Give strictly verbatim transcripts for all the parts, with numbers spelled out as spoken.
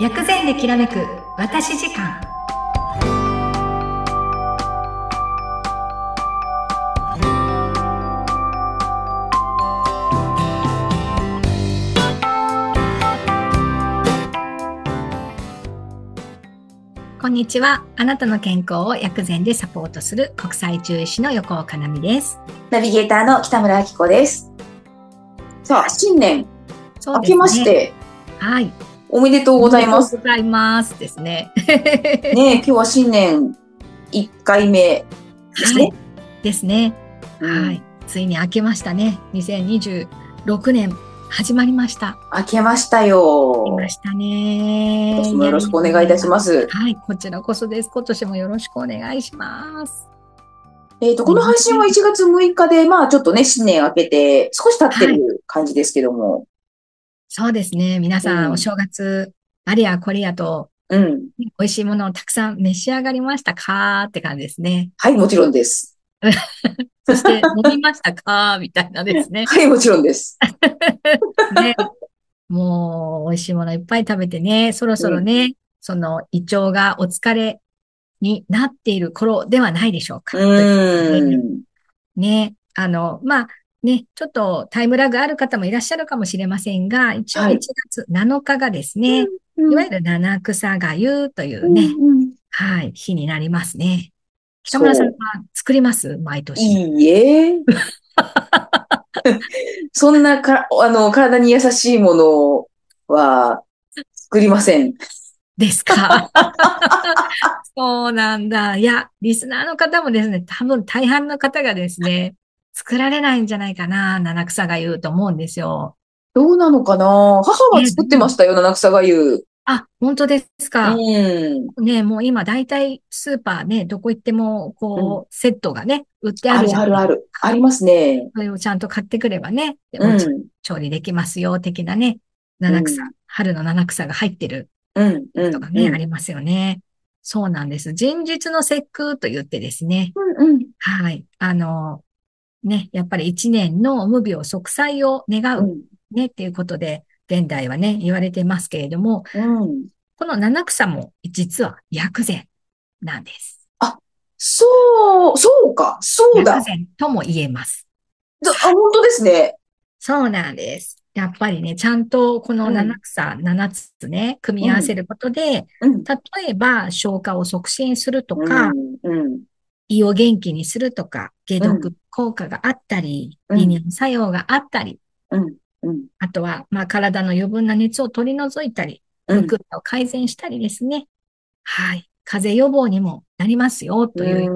薬膳できらめく私時間。こんにちは。あなたの健康を薬膳でサポートする国際獣医師の横岡奈美です。 ナビゲーターの北村明子です。さあ、新年明けまして、 はい、 おめでとうございます。 おめでとうございますですね。 ね、今日は新年いっかいめですね。 はい、ですね、うん。はい、ついに明けましたね。にせんにじゅうろくねん始まりました。 明けましたよ。 明けましたね。 今年もよろしくお願いいたします。 はい、こちらこそです。今年もよろしくお願いします。 えっと、この配信はいちがつむいかで、まあちょっとね、新年明けて少し経ってる感じですけども。はい、 そうですね。皆さん、うん、お正月、あれやこれやと、うん、美味しいものをたくさん召し上がりましたかって感じですね。 はい、もちろんです。 そして、飲みましたかみたいなですね。 はい、もちろんです。 ね、もう、美味しいものいっぱい食べてね、そろそろね、うん、その胃腸がお疲れになっている頃ではないでしょうか。 うん。 ね、あの、まあ、ね、ちょっとタイムラグある方もいらっしゃるかもしれませんが、一応いちがつなのかがですね、はい、いわゆる七草がゆというね、うんうん、はい、日になりますね。北村さんは作ります毎年。 いいえ。そんなか、あの、体に優しいものは作りません。 ですか。そうなんだ。いや、リスナーの方もですね、多分大半の方がですね、作られないんじゃないかな、七草がゆと思うんですよ。 どうなのかな。母は作ってましたよ、七草がゆ。 あ、本当ですか。 うん。 ね、もう今大体スーパーね、どこ行っても、こう、うん、セットがね、売ってあるじゃないですか。 あるあるある。ありますね。 それをちゃんと買ってくればね、 うん、 調理できますよ、的なね、七草、うん、春の七草が入ってる。 うん、うん。 とかね、 うん、 ありますよね。そうなんです。人日の節句と言ってですね。 うんうん、 はい。あの、ね、やっぱり一年の無病息災を願う、うん、ね、っていうことで、現代はね、言われてますけれども、 うん、この七草も実は薬膳なんです。 あ、そう、そうか、そうだ。 薬膳とも言えます。 あ、本当ですね。 そうなんです。やっぱりね、ちゃんとこの七草、うん、七つね、組み合わせることで、うん、例えば消化を促進するとか、うんうん、胃を元気にするとか、解毒効果があったり、うん、利尿作用があったり、うんうん、あとは、まあ、体の余分な熱を取り除いたり、むくみを改善したりですね。はい。風邪予防にもなりますよ、という、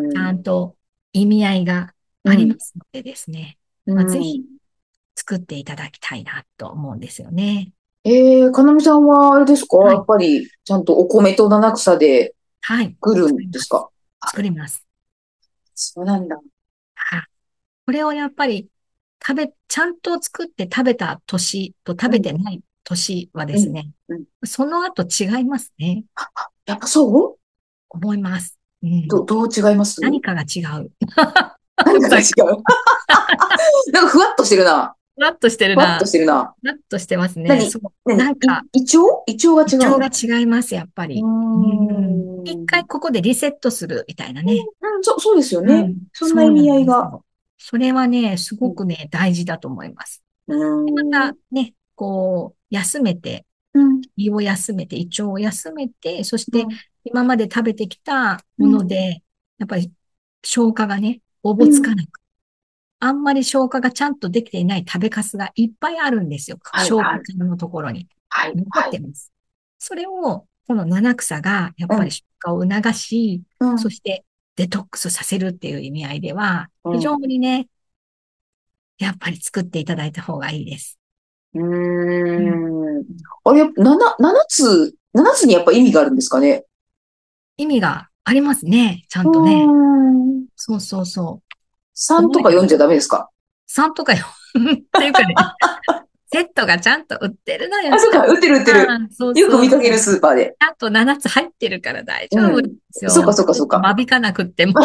ちゃんと意味合いがありますのでですね。まあ、ぜひ、作っていただきたいなと思うんですよね。 えー、かなみさんはあれですか、はい、やっぱりちゃんとお米と七草で作るんですか？はい、 作ります。 そうなんだ。 はい。これをやっぱり食べ、ちゃんと作って食べた年と食べてない年はですね、うんうんうん、その後違いますね。 あ、やっぱそう思います。うん、 ど、どう違います？ 何かが違う。 何かが違う。なんかふわっとしてるな。 ふわっとしてるな。 ふわっとしてるな。 ふわっとしてますね。 何？ そう。 何？ なんか。 胃腸？胃腸が違う。 胃腸が違います、やっぱり。うん。一回ここでリセットするみたいなね。 うん、うん、そ、そうですよね。うん、そんな意味合いが。 それはね、すごくね、うん、大事だと思います。うん、またね、こう、休めて、うん、胃を休めて、胃腸を休めて、そして今まで食べてきたもので、うん、やっぱり消化がね、おぼつかなく。あんまり消化がちゃんとできていない食べかすがいっぱいあるんですよ。はい、消化管のところに。はい。残ってます。はい、それを、この七草がやっぱり消化を促し、うん、そしてデトックスさせるっていう意味合いでは、非常にね、うん、やっぱり作っていただいた方がいいです。 うーん。うん、あれ、七、七つ、七つにやっぱ意味があるんですかね？ 意味がありますね。ちゃんとね。そうそうそう。 さんとかよんじゃダメですか？ さん とかよんっていうかね、セットがちゃんと売ってるのよ。 あ、そうか、売ってる売ってる。そうそうよく見かけるスーパーで。 ちゃんとななつ入ってるから大丈夫ですよ。 うん、そうかそうかそうか。 間引かなくっても。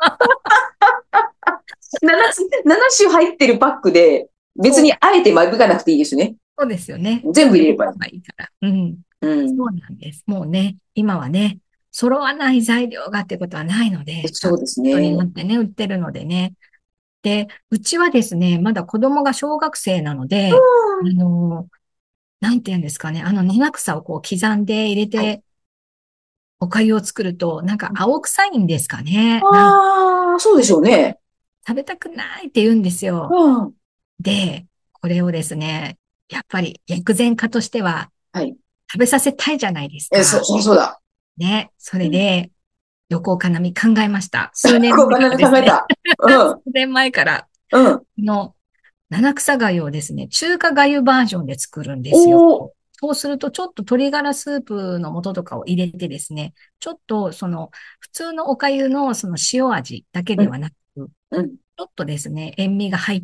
ななつ、なな種入ってるパックで、別にあえて間引かなくていいですね。 そうですよね。 全部入れればいい。 いいから。うん。 うん。 そうなんです。もうね、今はね、揃わない材料がってことはないので、ちゃんとそうです元にね。 なってね、売ってるのでね。で、うちはですね、まだ子供が小学生なのうで、あん。 の、なんて言うんですかね、あの七草をこう刻んで入れはい。 てお粥を作ると、なんか青臭いんですかね。なんかああ、そうで食べたく、 しょうね。 食べたくないって言うんですよ。 うん。 で、これをですね、やっぱり薬膳家としてははい。 食べさせたいじゃないですえ、そう、 か。 そうそうだ。 ね。そうん。 れで、横岡奈美考えました。数年前こうかなみからですね。 考えた。うん。 数年前から、 うん。 の七草粥をですね、中華粥バージョンで作るんですよ。 おー。 そうすると、ちょっと鶏ガラスープの素とかを入れてですね、ちょっとその、普通のお粥のその塩味だけうん。 ではなく、 うん。 ちょっとですね、塩味が入って、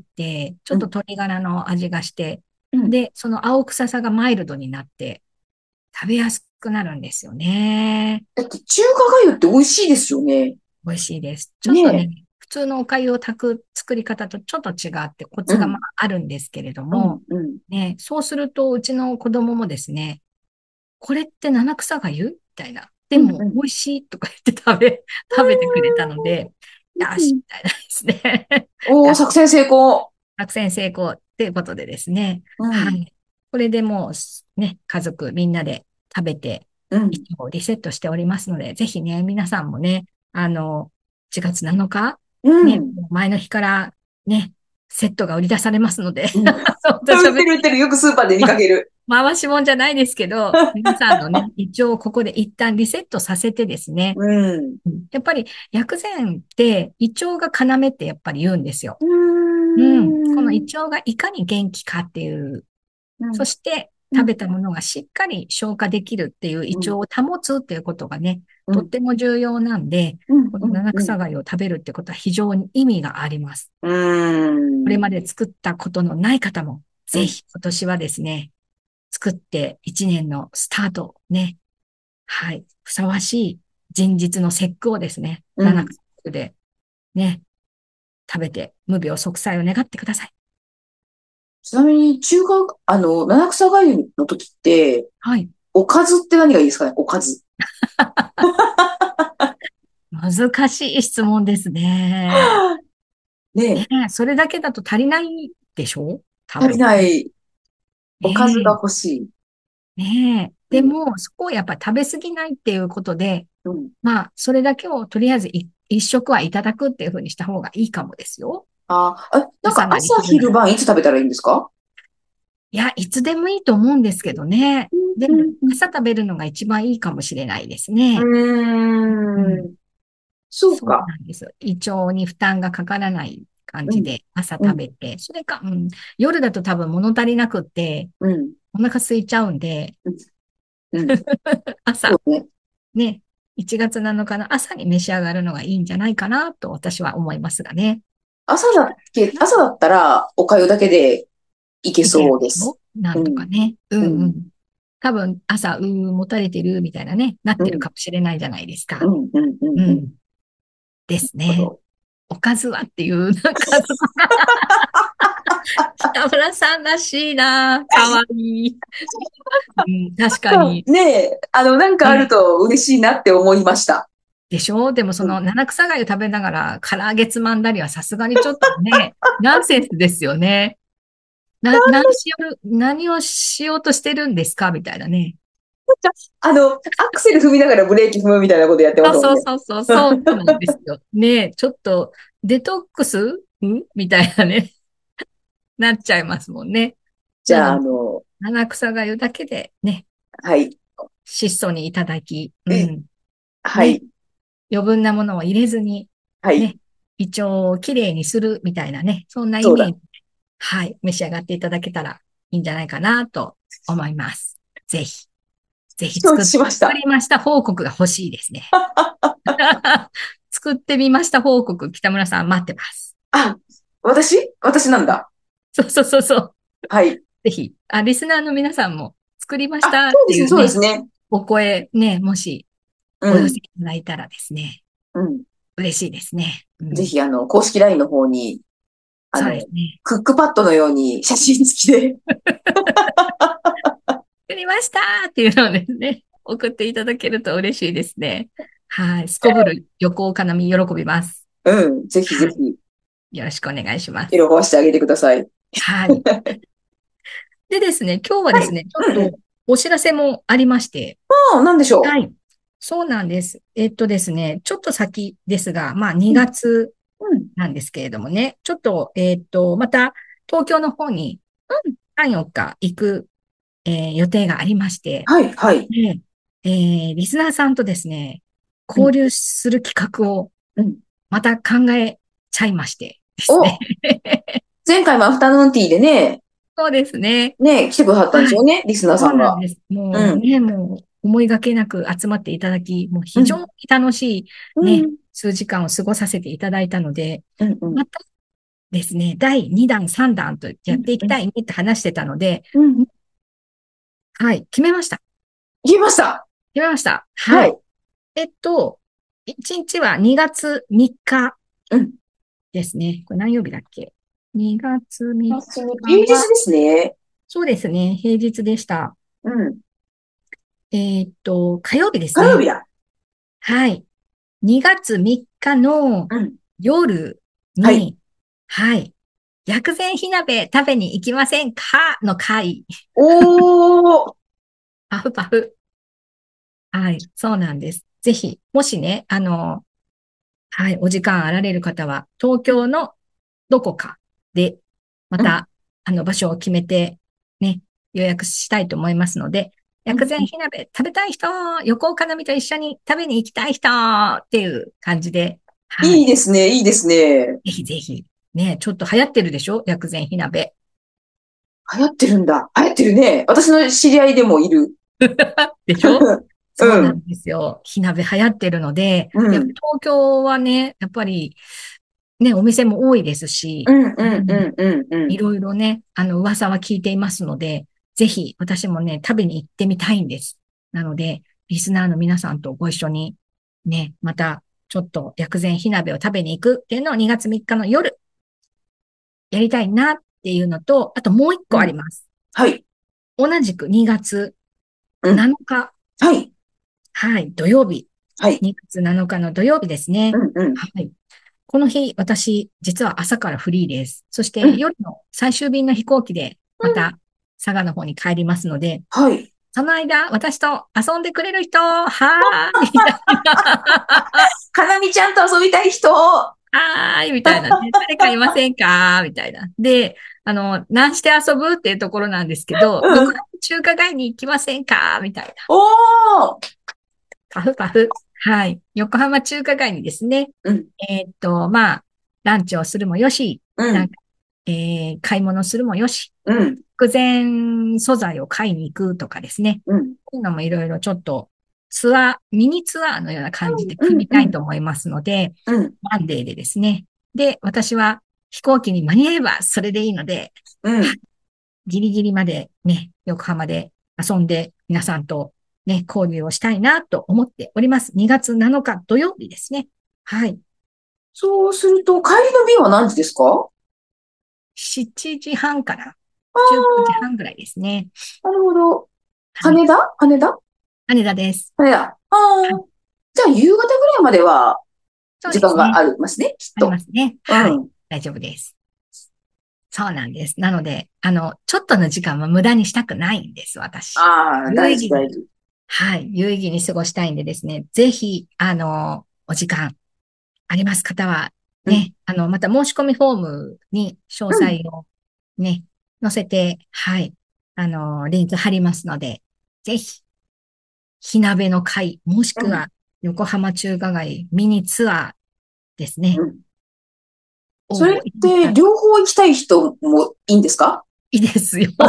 ちょっとうん。 鶏ガラの味がして、 うん。 で、その青臭さがマイルドになって、食べやすくなるんですよね。 だって中華粥って美味しいですよね。 美味しいです。ちょっとね、 ねえ。 普通のお粥を炊く作り方とちょっと違ってコツがまうん。 ああるんですけれどうん。 も、 うん。 ね、そうするとうちの子供もですね、これって七草粥みたいな。でうん。うん。 も美味しいとか言って食べ、食べてくれたので、よし、 うん。 みたいなですね。 おー、 が作戦成功。 作戦成功っていうことでですね。 うん。 はい。これでもうね、家族みんなで食べて、 うん。 一応リセットしておりますので、ぜひね、皆さんもね、あの、しちがつなのか、ね、 うん。 前の日からね、セットが売り出されますので、 うん。 私は別に売ってる売ってる。よくスーパーで見かける。 回しもんじゃないですけど、皆さんのね、一応ここで一旦リセットさせてですね、 うん。 やっぱり薬膳って胃腸が要ってやっぱり言うんですよ。 うーうん。この胃ん。 腸がいかに元気かっていう、 うん。 そしてうん。 食べたものがしっかり消化できるっていう胃うん。 腸を保つっていうことがね、 うん。 とっても重要なんで、 うん。 このうん。うん。 七草貝を食べるってことは非常に意味があります。 うーこれまん。 で作ったことのない方も、 うん。 ぜひ今年はですね、作って一年のスタートね、はい、ふさわしい前日の節句をですね、七うん。 草でね、食べて無病息災を願ってください。 ちなみに、中華、あの、七草がゆの時って、 はい。 おかずって何がいいですかね、おかず。 難しい質問ですね。 ねねえ、 え、それだけだと足りないでしょ多足り分。 ない、おかずがね欲しい。 え、ねえ。 うん。 でも、そこをやっぱ食べ過ぎないっていうことで、 うん。 まあ、それだけをとりあえずい一食はいただくっていうふうにした方がいいかもですよ。 ああ、なんか朝なり朝、 昼なり。 昼晩いつ食べたらいいんですか？ いや、いつでもいいと思うんですけどね。 うでも、 ん。うん。 朝食べるのが一番いいかもしれないですね。 ううん。 ん。うーん。そうそうか。 なんですよ。胃腸に負担がかからない感うん。 じで朝うん。 食べて、それか、うん、夜だと多分物足りなくって、 うん。 お腹空いちゃうんで、 うん。うん。そ朝、 うね。 ね、いちがつなのかの朝に召し上がるのがいいんじゃないかなと私は思いますがね。 朝だっけ、朝だったら、お粥だけでいけいけるそうです。 でしょなんとかうん。 ね。ううん。 んうん。多分朝、うー、持たれてるみたいなね、なってるうん。 かもしれないじゃないですか。 うん。うん。うん。うん。 うん。ですね。 なるほど。 おかずはっていう、なんか、北村さんらしいな。かわいい。うん、確かに。 ねえ、あの、なんかあるね。 と嬉しいなって思いました。 でしょでもそうん。 の七草粥食べながら唐揚げつまんだりはさすがにちょっとね、ナンセンスですよね。な、何しよう、何をしようとしてるんですかみたいなね。 あの、アクセル踏みながらブレーキ踏むみたいなことやってまそうすもんね。 そうそうそう、そうなんですよ。ねちょっとデトックスんみたいなね、なっちゃいますもんね。 じゃあ、 なので、 あの、 七草粥だけでね、 はい。 質素にいただき、うえ、 ん。ね、 はい。 余分なものを入れずに、 はい。 ね、胃腸をきれいにするみたいなね、そんなイそうだ。 メージ、はい、召し上がっていただけたらいいんじゃないかなと思います。ぜひ、ぜひ承知作っ、 しました。 作りました報告が欲しいですね。作ってみました報告、北村さん待ってます。 あ、私私なんだ。 そうそうそうそう。 はい。 ぜひ、あ、リスナーの皆さんも作りましあ、 たっそうですね、そうでていうね、 すね。 お声ね、もしうん。 お寄せいただいたらですね、 うん。 嬉しいですね。うん。 ぜひ、あの、公式 ライン の方に、あそうでの、 すね。 クックパッドのように写真付きで。 でりましたっていうのをですね、送っていただけると嬉しいですね。はい。すこぶる横尾かなみ喜びます。 うん。ぜひぜはい。 ひ。 よろしくお願いします。 喜ばしてあげてください。 はい。でですね、今日はですね、ちょっとお知らせもありまして。 ああ、なんでしょう。 はい。そうなんです。えっとですね、ちょっと先ですが、まあにがつなんですけれどもね、ちょっと、えっと、また東京の方にさん、よっか行く、えー予定がありまして、 はい、はい。 で、えーリスナーさんとですね、交流する企画をまた考えちゃいましてですね。 前回もアフタヌーンティーでね、 そうですね。 ね、来てくださったんですはい。 よね、リスナーそさんが。 うなんです。 うん。 もうね、もう思いがけなく集まっていただき、もううん。 非常に楽しいね、 うん。 数時間を過ごさせていただいたので、 うん。うん。 またですね、だいにだん、さんだんとうん。 やっていきうん。 たいねって話してたので、 うん。 はい、決めました。 言いました。 決めました。はい。 はい。 えっと、いちにちはにがつみっかうん。 ですね。これ何曜日だっけ？ に 月3日平日では、 すね。 そうですね、平日でした。 うん。 えーっと、火曜日ですね。 火曜日だ。 はい。にがつみっかのうん。 夜はい。 に、はい。薬膳火鍋食べに行きませんかの会。 おー。 パフパフ。はい。そうなんです。ぜひ、もしね、あの、はい、お時間あられる方は、東京のどこかで、まうん。 た、あの、場所を決めて、ね、予約したいと思いますので、 うん。 薬膳火鍋食べたい人、横岡奈美と一緒に食べに行きたい人っていう感じで、はい。 いいですね、いいですね。 ぜひぜひ。ね、ちょっと流行ってるでしょ薬膳火鍋。 流行ってるんだ。流行ってるね。私の知り合いでもいる。 でしょ？そううん。 なんですよ。火鍋流行ってるので、 うん。 やっぱり東京はね、やっぱりね、お店も多いですし、 うん、うん、 うん、 うん、うん、うん。 いろいろね、あの、噂は聞いていますので、ぜひ私もね、食べに行ってみたいんです。なので、リスナーの皆さんとご一緒に、ね、また、ちょっと薬膳火鍋を食べに行くっていうのをにがつみっかの夜、やりたいなっていうのと、あともう一個うん。 あります。 はい。 同じくにがつうん。 なのか、 はい。 はい、土曜日。 はい。 にがつなのかの土曜日ですね。 うん、うん。 はい。この日、私、実は朝からフリーです。そしうん。 て夜の最終便の飛行機で、 うん。 また佐賀の方に帰りますので、 はい。 その間、私と遊んでくれる人、はーい、みたいな。 かなみちゃんと遊びたい人。 はーい、みたいなね。誰かいませんかみたいな。で、あの、何して遊ぶっていうところなんですけど、 うん。 横浜中華街に行きませんかみたいな。 おー。 パフパフ。はい。横浜中華街にですね、 うん。 えーっと、まあ、ランチをするもよし、 うん。 なんか、えー買い物するもよし、 うん。 薬膳素材を買いに行くとかですね。 うん。 こういうのもいろいろちょっとツアー、ミニツアーのような感じでうん。 組みたうん。 いと思いますので、 うん。 ワンデーでですね。で、私は飛行機に間に合えばそれでいいので、 うん。 ギリギリまでね、横浜で遊んで皆さんとね、交流をしたいなと思っております。にがつなのか土曜日ですね。はい。 そうすると、帰りの便は何時ですか？ しちじはんから、 あじゅうくじあはんぐらいですね。 ー、なるほど。 はい。 羽田羽田羽田です。 羽田。ああ。 はい。 じゃあ、夕方ぐらいまでは、時間がそうですね。 ありますね、きっありまと。 すね。はい。 うん。 大丈夫です。そうなんです。なので、あの、ちょっとの時間は無駄にしたくないんです、私。 ああ、大事、 有意義に、 大事。 はい、有意義に過ごしたいんでですね、ぜひ、あの、お時間あります方は、 うん。 ね、あの、また申し込みフォームに詳うん。 細をね、載せて、はい、あの、リンク貼りますので、ぜひ、火鍋の会、もしうん。 くは横浜中華街ミニツアーですね、 うん。それっ応募いただきたて、 い。 両方行きたい人もいいんですか？ いいですよ。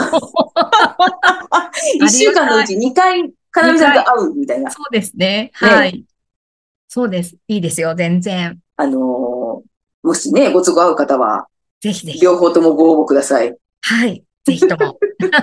一あり週間のうちがたい。 にかい、かなみさんにかい。 と会うみたいな。 そうですね。はね。 い。そうです。いいですよ。全然。 あのーもしね、ご都合合う方は、 ぜひぜひ。 両方ともご応募ください。 はい。ぜひとも。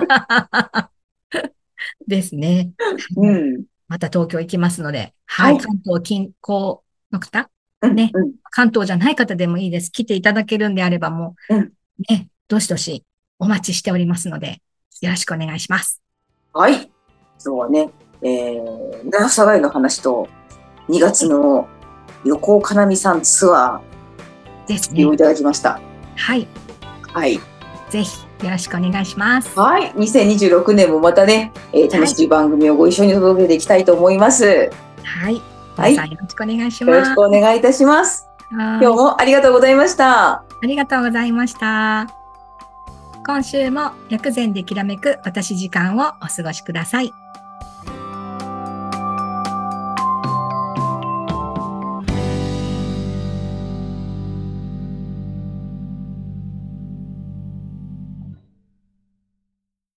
ですね。はい。 うん。 また東京行きますので、はい。 はい。 関東近郊の方うん、 ね。 うん、 関東じゃない方でもいいです。来ていただけるんであればもうん。 う、ね、どしどしお待ちしておりますので、よろしくお願いします。 はい。 今日はね、えー、七草がゆの話と、にがつの横尾かなみさんツアー、 ですね。 をいただきました。 はい。 はい。 ぜひよろしくお願いします。 はい。にせんにじゅうろくねんもまたね、えー、楽しい番組をご一緒に届けていきたいと思います。 はい。はい。皆さんよろしくお願いします。 よろしくお願いいたします。今日もありがとうございました。 ありがとうございました。今週も薬膳できらめく私時間をお過ごしください。